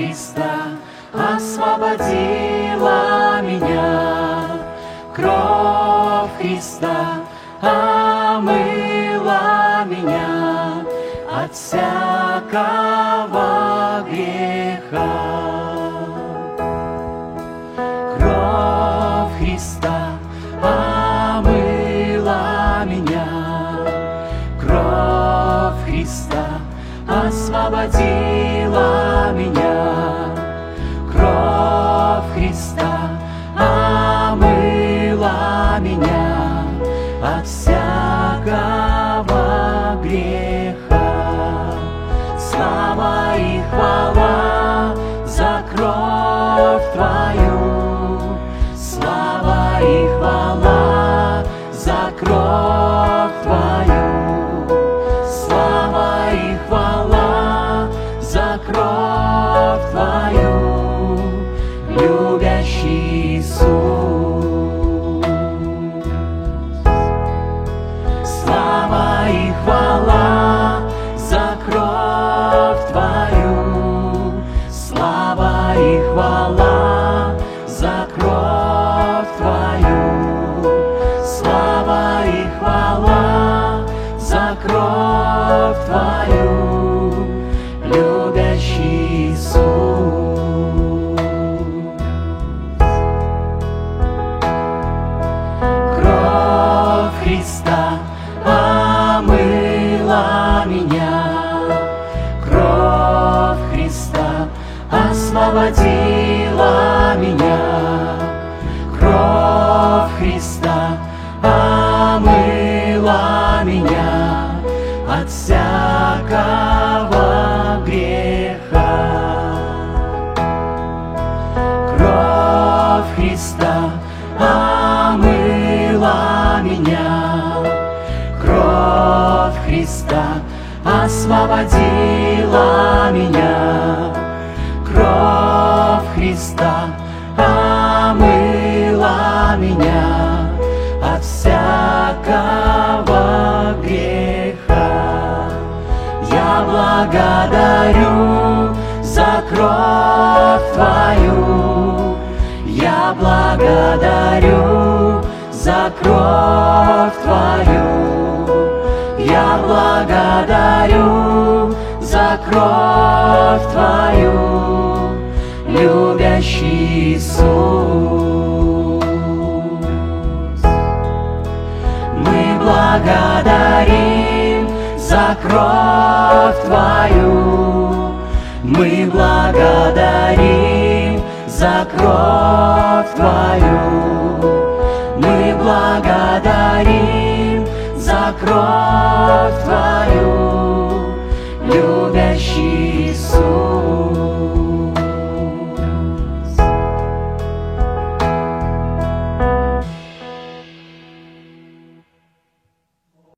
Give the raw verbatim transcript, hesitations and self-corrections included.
Христа освободила меня. Кровь Христа омыла меня от всякого греха. Кровь Христа омыла меня. Кровь Христа освободила меня. Кровь Христа омыла меня от всякого греха. Слава и хвала за кровь Твою. Слава и хвала за кровь Твою. Слава и хвала за кровь Твою, любящий Иисус. Слава и хвала за кровь Твою. Слава и хвала за кровь Твою. Слава и хвала за кровь Твою, любящий Иисус. Кровь Христа омыла меня. Кровь Христа освободила меня. Кровь Христа омыла меня от всякого греха. Кровь Христа омыла меня. Кровь Христа освободила меня. Кровь Христа омыла меня от всякого греха. Я благодарю за кровь Твою. Я благодарю за кровь Твою. Я благодарю за кровь Твою, любящий Иисус. Мы благодарим за кровь Твою. Мы благодарим за кровь Твою. Мы благодарим за кровь Твою,